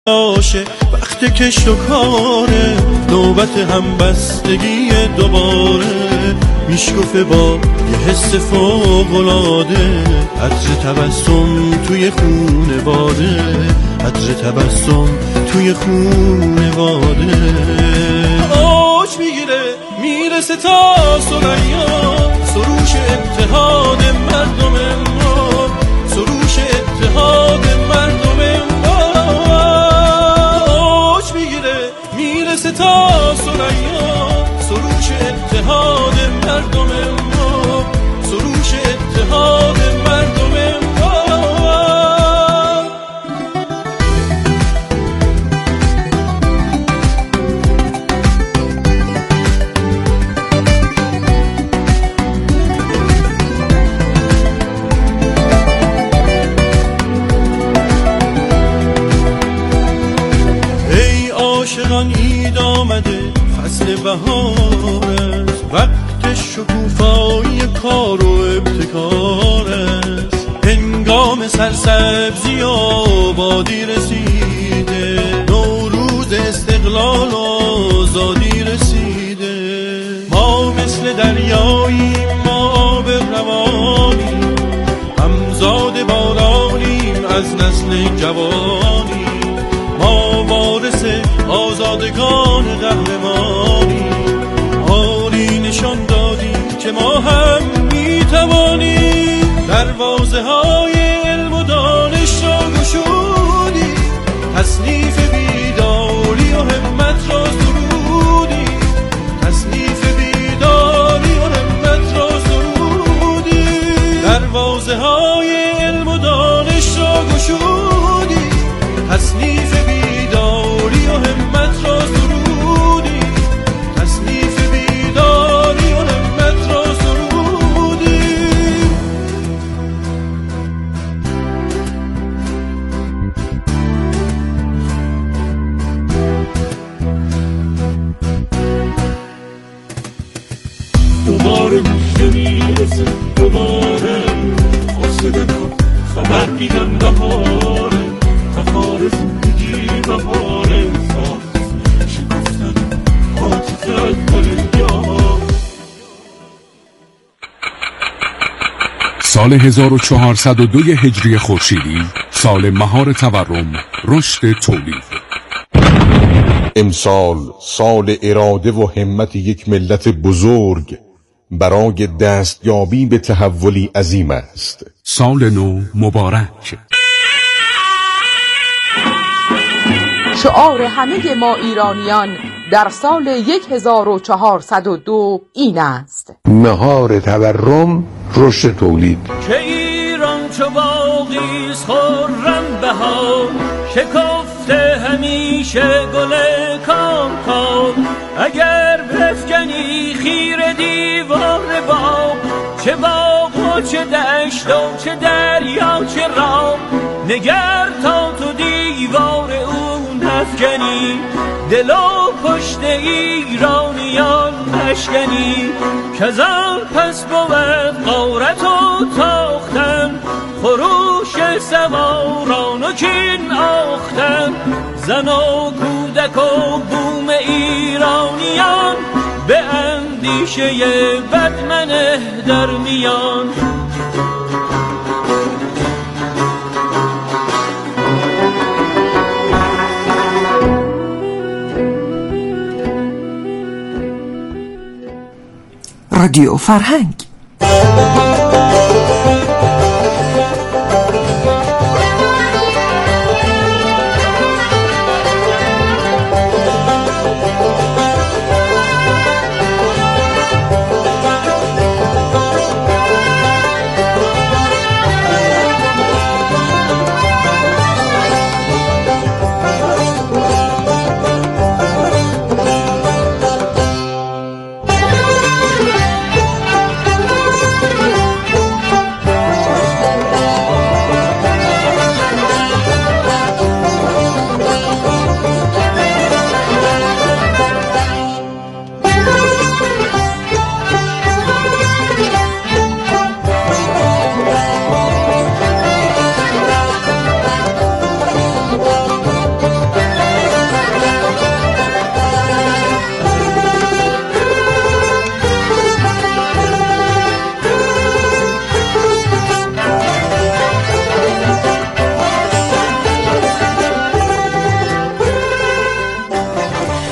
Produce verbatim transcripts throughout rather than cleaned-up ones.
باشه وقت کشت و کاره، نوبت همبستگی دوباره، میشکفه با یه حس فوق‌العاده، عطر تبسم توی خونه باده، عطر تبسم توی خونه باده. آش میگیره میرسه تا ثریا، سروش اتحاد مردم ما، سروش اتحاد مردم ما. آش میگیره میرسه تا ثریا، سروش اتحاد مردم ما، سروش اتحاد مردم ما. ای عاشقان اید آمده فصل بهار است، وقت شکوفایی کار و ابتکار است، هنگام سرسبزی آبادی رسیده، نوروز استقلال و آزادی رسیده. ما مثل دریاییم، ما آب روانیم، همزاد بارانیم از نسل جوانی، ما وارث آزادگان قهرمانیم، حالی نشان دادیم که ما هم میتوانیم، دروازه های علم و دانش را گشودیم، تصنیف بیداری و همت را سرودیم، تصنیف بیداری و همت را سرودیم، دروازه های علم و دانش را گشودیم، تصنیف بیداری و همت را سرودیم، تصنیف بیداری و همت را سرودیم. دوباره میشه میرسه، دوباره حسده کن خبر میدم بهاره، تخار زندگی بهاره، ساز شکفتن عاطفه از دنیا. سال هزار و چهارصد و دو هجری خورشیدی، سال مهار تورم، رشد تولید. امسال سال اراده و همت یک ملت بزرگ برای دستیابی به تحولی عظیم است. سال نو مبارک. شعار همه ما ایرانیان در سال هزار و چهارصد و دو این است: مهار تورم، رشد تولید. که ایران چو باغیست خرم بهار، شکفته همیشه گل کام کام، اگر بفکنی خیر دیوار باغ، چه باغ و چه دشت و چه دریا چه راه، نگر تا تو دیوار اون نفکنی، دل و پشت ایرانیان نشکنی، کزان پس بود غارت و تاختن، خروش سواران و کین آختن، زن و کودک و بوم ایرانیان، به اندیشه بدمنه در میان. رادیو فرهنگ.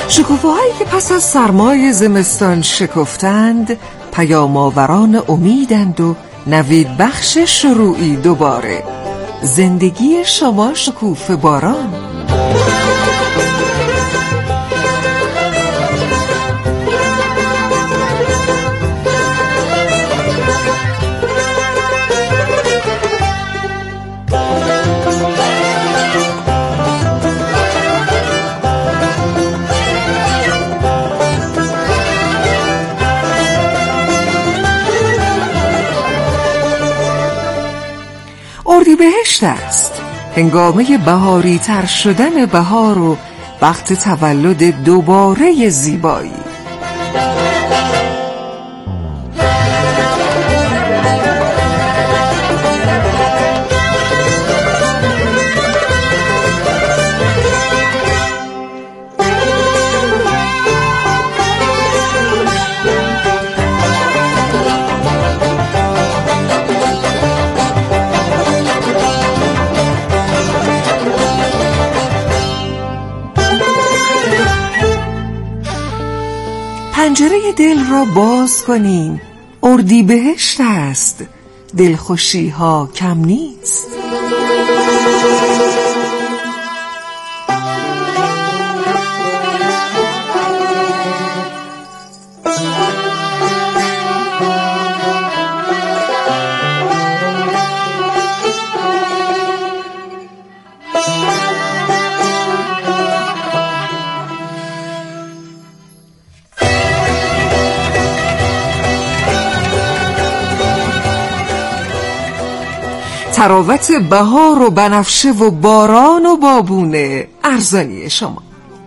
شکوفه‌هایی که پس از سرمای زمستان شکفتند پیام آوران امیدند و نوید بخش شروعی دوباره. زندگی شما شکوفه باران. اردیبهشت است، هنگامه بهاری تر شدن بهار و وقت تولد دوباره زیبایی. پنجره دل را باز کنین، اردیبهشت است، دلخوشی ها کم نیست. تراوت بهار و بنفشه و باران و بابونه ارزانی شما.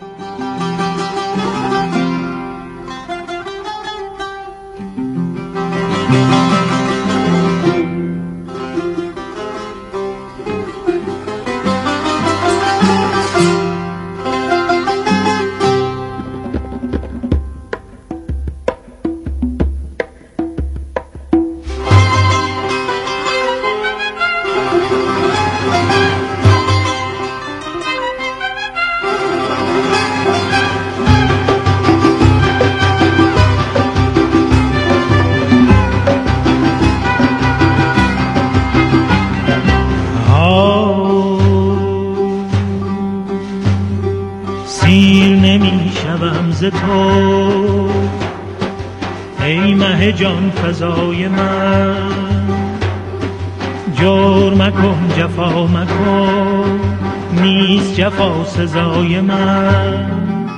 سیر نمی شوم ز تو ای مه جان فزای من، جور مکن جفا مکن نیست جفا سزای من.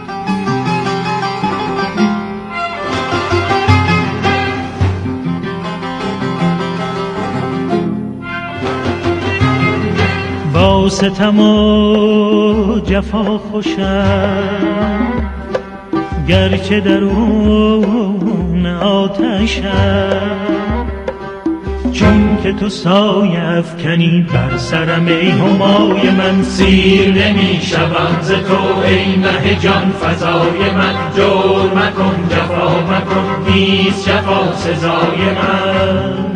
با ستم و جفا خوشم گرچه درون آتشم، چون که تو سایه افکنی بر سرم ای همای من. سیر نمی شوم ز تو ای مه جان فزای من، جور مکن جفا مکن نیست جفا سزای من.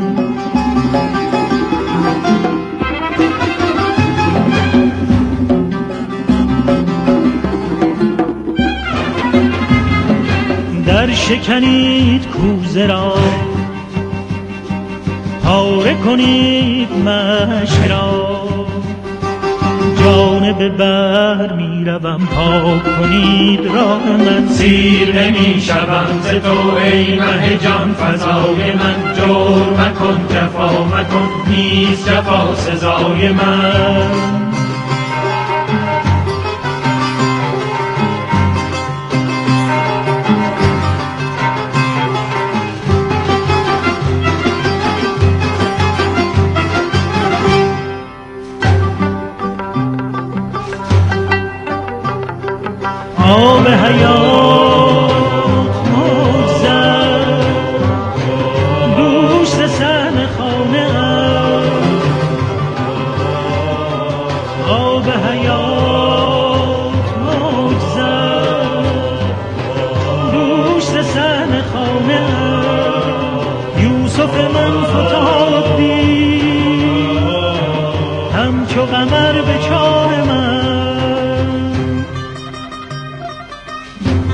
در شکنید کوزه را پاره کنید مشک را، جانب بر می روم پاک کنید راه من. سیر نمی شوم ز تو ای مه جان فزای من، جور مکن جفا مکن نیست جفا سزای من. آب حیات موزد گوشت سن خانه ام، آب حیات موزد گوشت سن خانه ام. یوسف من فتاد دید همچو قمر به چار من،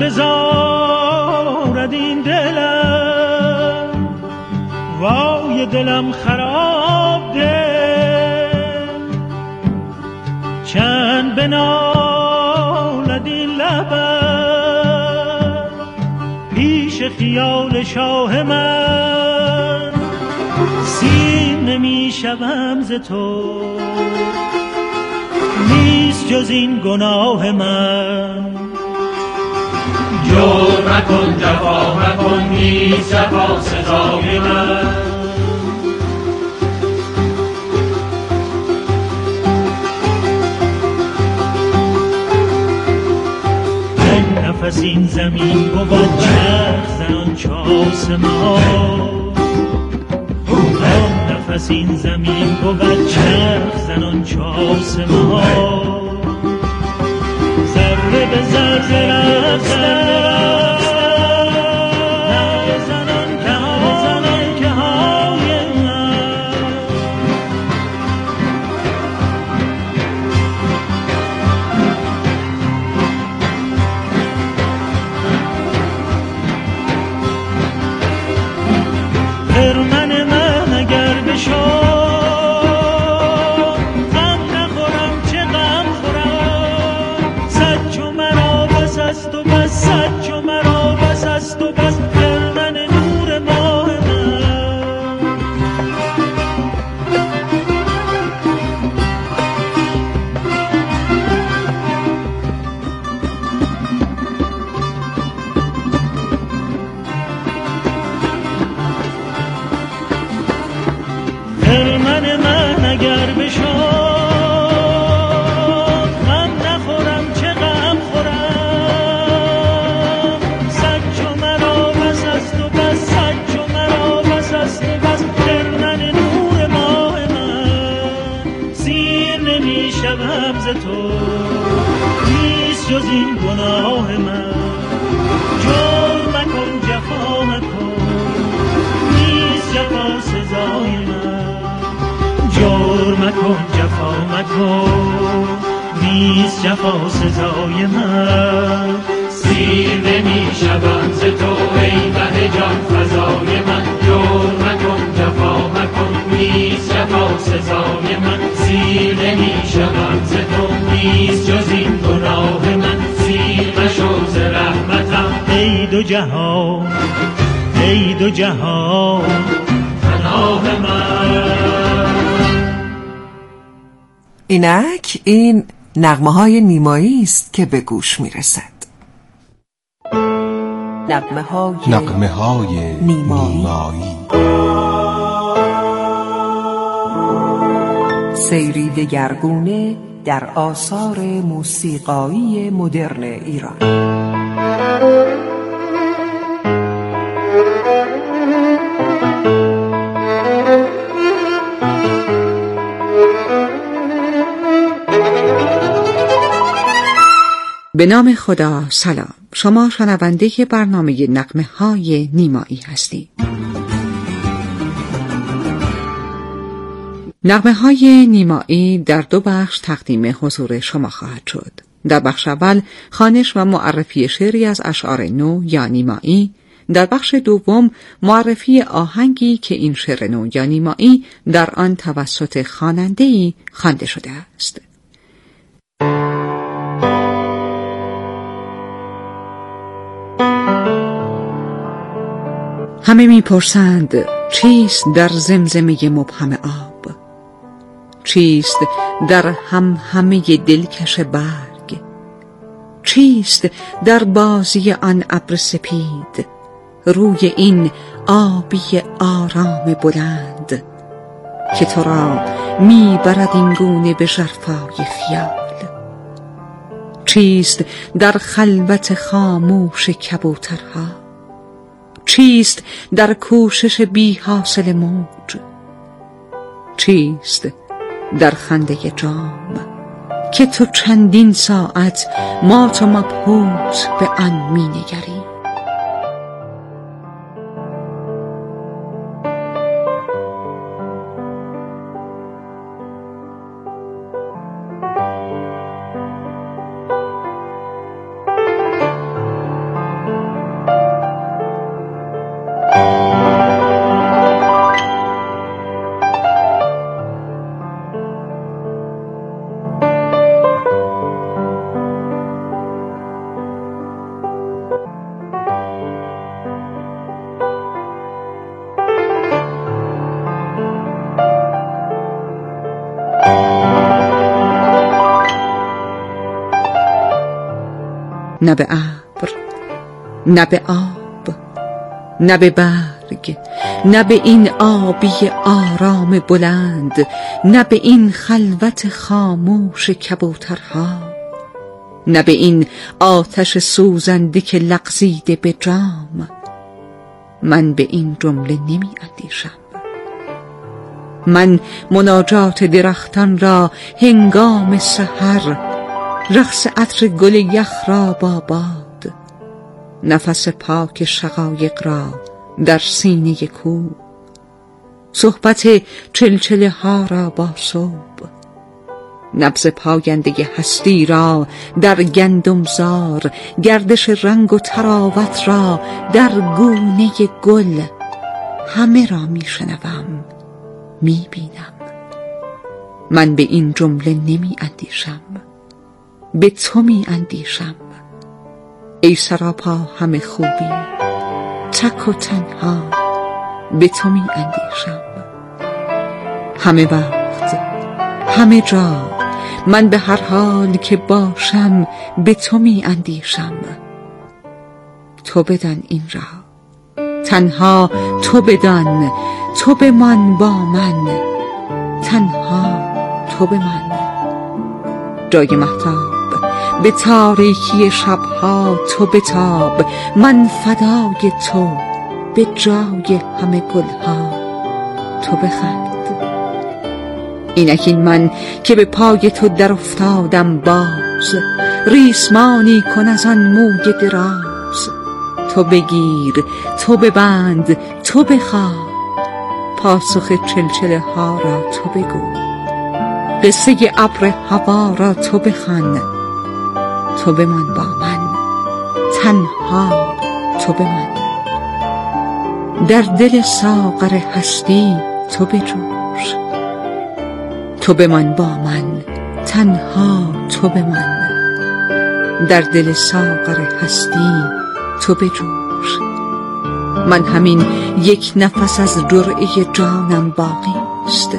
بزارد این دلم، وای دلم خراب دل، چند بنالد این لبم پیش خیال شاه من، سیر نمی شوم ز تو، نیست جز این گناه من. جور مکن جفا مکن، نیست جفا سزای من. نفس این زمین بود چرخ زنان چه آسمان، نفس این زمین بود چرخ زنان چه آسمان، ذره به ذره رفتن زنان که زنان که های من. خرمن من اگر بشو غم نخورم چه غم خورم، صد چو مرا بس است و بس، صد چو مرا بس است و بس، خرمن نور ماه من. خرمن من اگر بشد غم نخورم چه غم خورم، صد چو مرا بس است و بس، صد چو مرا بس است و بس، خرمن نور ماه من. سیر نمی شوم ز تو، نیست جز این گناه من. جور مکن جفا مکن، نیست جفا سزای من. جور مکن جفا مکن، نیست جفا سزای من. سیر نمی شوم ز تو ای مه جان فزای من. جور مکن جفا مکن، نیست جفا سزای من. سیر نمی شوم ز تو، نیست جز این گناه من. سیر مشو ز رحمتم ای دو جهان، ای دو جهان پناه من. اینک این نغمه های نیمایی است که به گوش می رسد. نغمه های, نغمه های نیمایی, نیمایی. سیری دگرگونه در آثار موسیقایی مدرن ایران. به نام خدا. سلام، شما شنونده برنامه نغمه های نیمایی هستید. نغمه های نیمایی در دو بخش تقدیم حضور شما خواهد شد. در بخش اول خوانش و معرفی شعری از اشعار نو یا نیمایی، در بخش دوم معرفی آهنگی که این شعر نو یا نیمایی در آن توسط خواننده‌ای خوانده شده است. همه میپرسند چیست در زمزمه مبهم آب، چیست در هم همه دلکش برگ، چیست در بازی آن ابر سپید، روی این آبی آرام بلند که تو را میبرد این گونه به ژرفای خیال. چیست در خلوت خاموش کبوترها، چیست در کوشش بی حاصل موج، چیست در خنده جام که تو چندین ساعت مات و مبهوت به آن می نگری. نه به ابر، نه به آب، نه به برگ، نه به این آبی آرام بلند، نه به این خلوت خاموش کبوترها، نه به این آتش سوزنده که لغزیده به جام. من به این جمله نمی اندیشم. من مناجات درختان را هنگام سحر، رقص عطر گل یخ را با باد، نفس پاک شقایق را در سینه کوه، صحبت چلچله ها را با صبح، نبض پاینده هستی را در گندمزار، گردش رنگ و تراوت را در گونه گل، همه را می شنوم، می بینم. من به این جمله نمی اندیشم، به تو می اندیشم. ای سراپا همه خوبی، تک و تنها به تو می اندیشم. همه وقت، همه جا، من به هر حال که باشم به تو می اندیشم. تو بدان این را، تنها تو بدان، تو بمان با من، تنها تو بمان. جای مهتاب به تاریکی شبها تو بتاب، من فدای تو به جای همه گلها تو بخند. اینک من که به پای تو در افتادم باز، ریسمانی کن از آن موی دراز. تو بگیر، تو ببند، تو بخواه، پاسخ چلچله ها را تو بگو، قصه ابر هوا را تو بخوان. تو بمان با من، تنها تو بمان. در دل ساغر هستی تو بجوش، تو بمان با من، تنها تو بمان. در دل ساغر هستی تو بجوش. من همین یک نفس از جرعه جانم باقی است،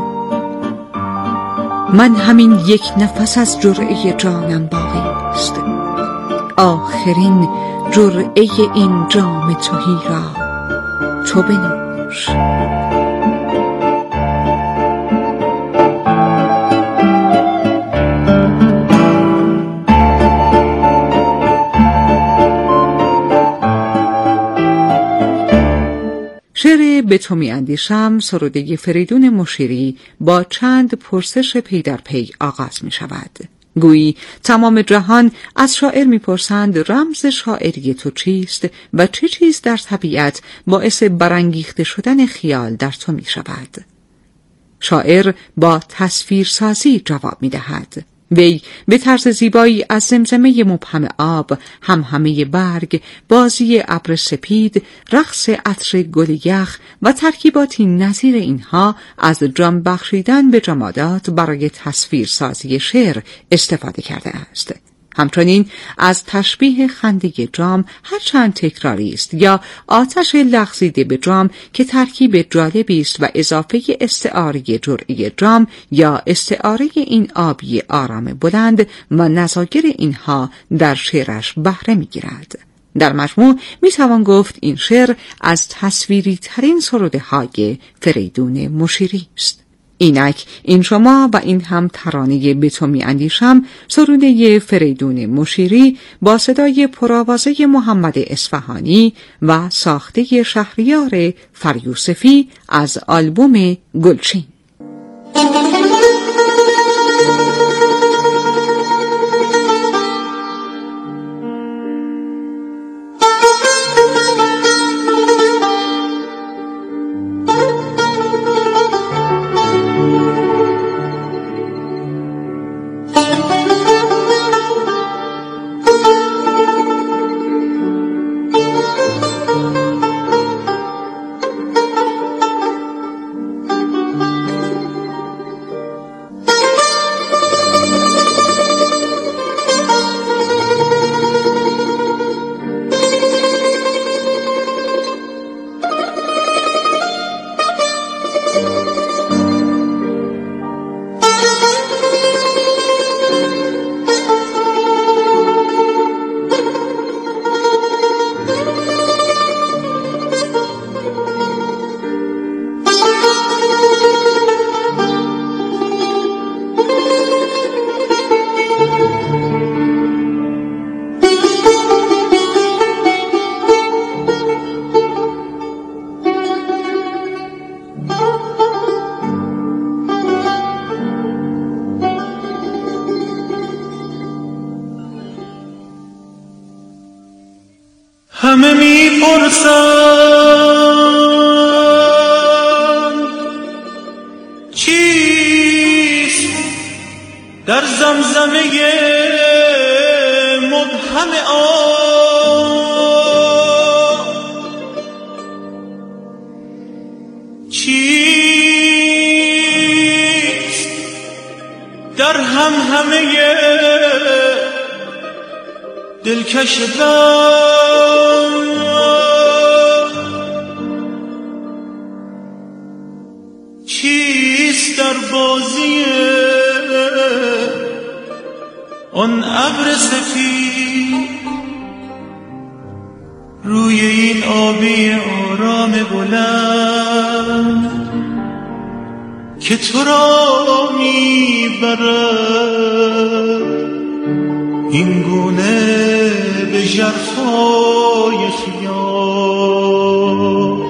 من همین یک نفس از جرعه جانم باقی است. آخرین جرعه این جام تهی را تو بنوش. شعر به تو می اندیشم سروده فریدون مشیری با چند پرسش پی در پی آغاز می شود. گویی تمام جهان از شاعر می پرسند رمز شاعری تو چیست و چه چیز در طبیعت باعث برانگیخته شدن خیال در تو می شود. شاعر با تصویرسازی جواب می دهد. وی به طرز زیبایی از زمزمه مبهم آب، همهمه برگ، بازی ابر سپید، رقص عطر گل یخ و ترکیباتی نظیر اینها از جام بخشیدن به جمادات برای تصویرسازی شعر استفاده کرده است. همچنین از تشبیه خنده جام هرچند تکراری است یا آتش لغزیده به جام که ترکیب جالبی است و اضافه استعاره جرعه جام یا استعاره این آبی آرام بلند و نظایر اینها در شعرش بهره می‌گیرد. در مجموع میتوان گفت این شعر از تصویری ترین سروده های فریدون مشیری است. اینک این شما و این هم ترانه به تو می اندیشم سروده فریدون مشیری با صدای پرآوازه محمد اصفهانی و ساخته شهریار فریوسفی از آلبوم گلچین. همه میپرسند چیست در زمزمه مبهم آب، چیست در هم همه دلکش بر، چیست در بازی آن ابر سفید روی این آبی آرام بلند که تو را میبرد این گونه به ژرفای خیال.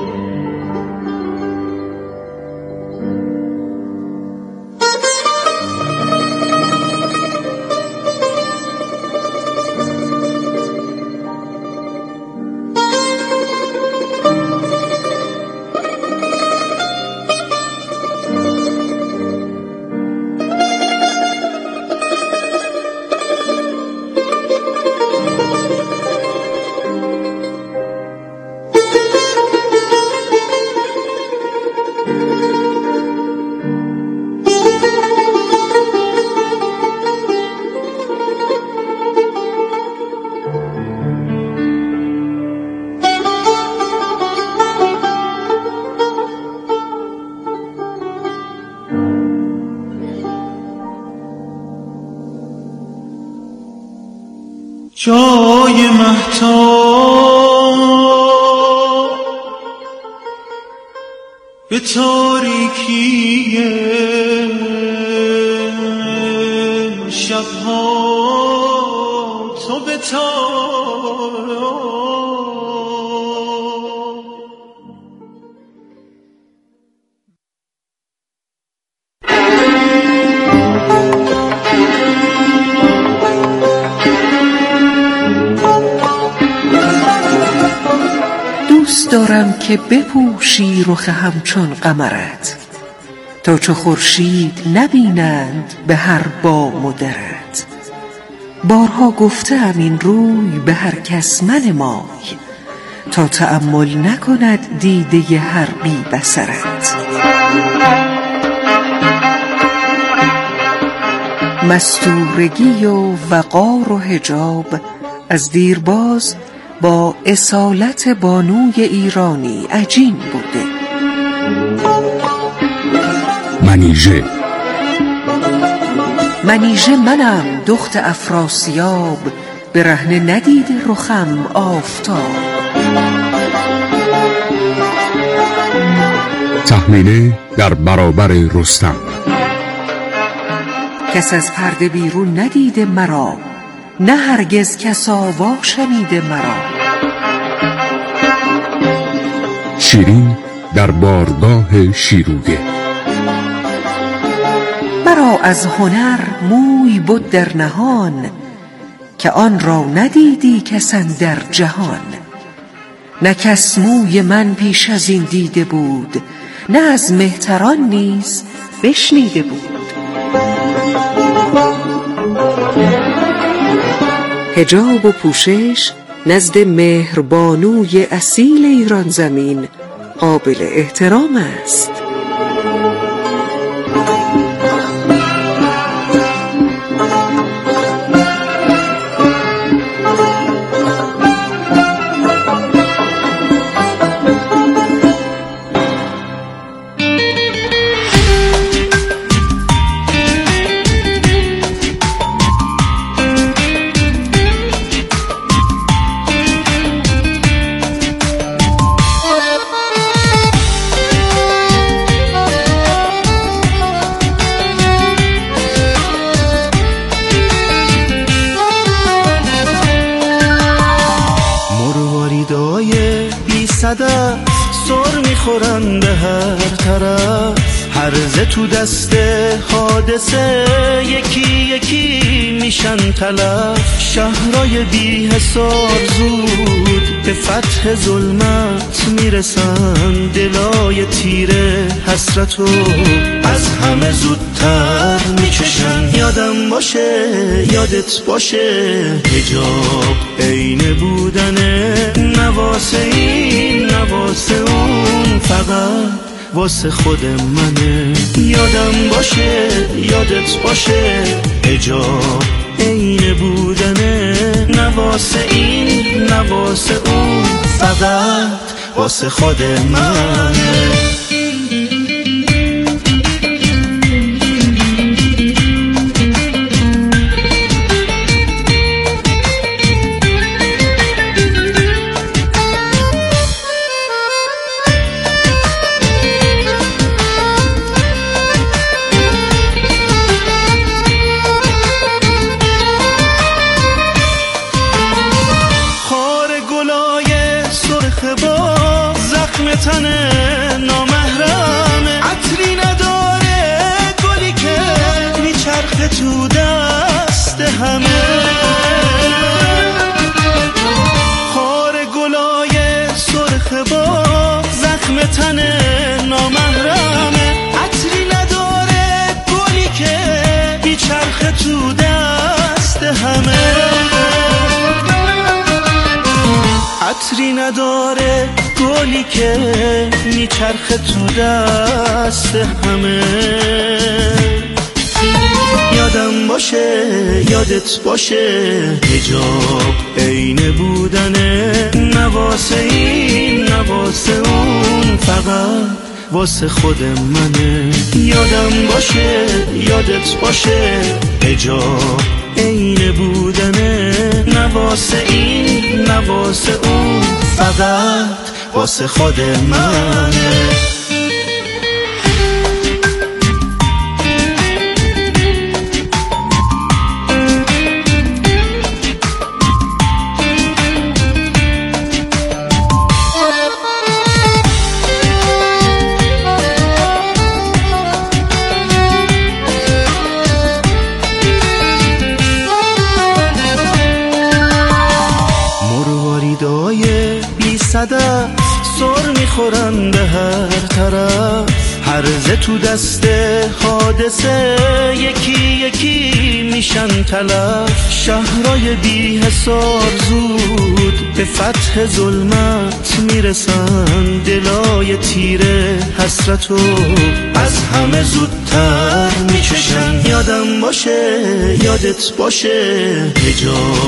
جای مهتاب به تاریکی شبها تو به تاب، دوست دارم که بپوشی رخ همچون قمرت، تا چو خورشید نبینند به هر بام و درت. بارها گفتم این روی به هر کس منمای، تا تأمل نکند دیده هر بی بصرت. مستورگی و وقار و حجاب از دیرباز با اصالت بانوی ایرانی عجین بوده. منیژه منیژه منم دخت افراسیاب، به رهنه ندیده رخم آفتاب. تهمینه در برابر رستم. کس از پرده بیرون ندیده مرا، نه هرگز کس آوا شنیده مرا. شیرین در بارگاه شیروده. مرا از هنر موی بود در نهان، که آن را ندیدی کس در جهان. نه کس موی من پیش از این دیده بود، نه از مهتران نیز بشنیده بود. حجاب و پوشش نزد مهربانوی اصیل ایران زمین قابل احترام است. صدف سر میخورن به هر طرف، هرزه تو دست حادثه یکی یکی میشن تلف، شهرهای بی حساب زود به فتح ظلمت میرسن، دلای تیره حسرتو از همه زودتر میچشن. یادم باشه یادت باشه حجاب عین بودنه، نواسه این نواسه اون فقط واسه خود منه. یادم باشه یادت باشه حجاب عین بودنه، نواسه این نواسه اون فقط واسه خود منه. تنه نامحرمه، عطری نداره گلی که میچرخه تو دست همه. خار گلای سرخ با زخم تنه نامحرمه، عطری نداره گلی که میچرخه تو دست همه. عطری نداره گلی که میچرخه تو دست همه. یادم باشه یادت باشه حجاب عین بودنه، نواسه این نواسه اون فقط واسه خود منه. یادم باشه یادت باشه حجاب عین بودنه، نواسه این نواسه اون فقط واسه خود منه. مرواریدای بی صدف سر میخورن به هر طرف، هرزه تو دست حادثه یکی یکی میشن تلف، شهرهای بی حساب زود به فتح ظلمت میرسن، دلای تیره حسرتو از همه زودتر میچشن. یادم باشه یادت باشه حجاب